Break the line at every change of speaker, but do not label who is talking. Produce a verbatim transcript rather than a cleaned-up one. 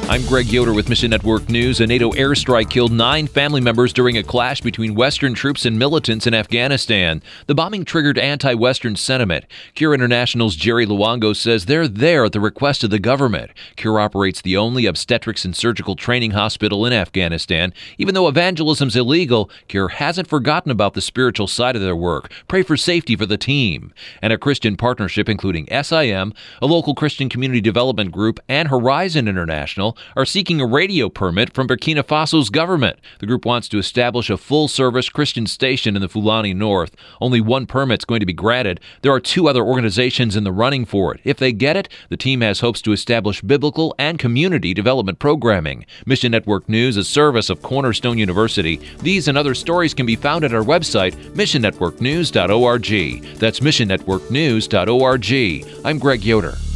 I'm Greg Yoder with Mission Network News. A NATO airstrike killed nine family members during a clash between Western troops and militants in Afghanistan. The bombing triggered anti-Western sentiment. Cure International's Jerry Luongo says they're there at the request of the government. Cure operates the only obstetrics and surgical training hospital in Afghanistan. Even though evangelism's illegal, Cure hasn't forgotten about the spiritual side of their work. Pray for safety for the team. And a Christian partnership including S I M, a local Christian community development group, and Horizon International are seeking a radio permit from Burkina Faso's government. The group wants to establish a full-service Christian station in the Fulani North. Only one permit's going to be granted. There are two other organizations in the running for it. If they get it, the team has hopes to establish biblical and community development programming. Mission Network News, a service of Cornerstone University. These and other stories can be found at our website, mission network news dot org. That's mission network news dot org. I'm Greg Yoder.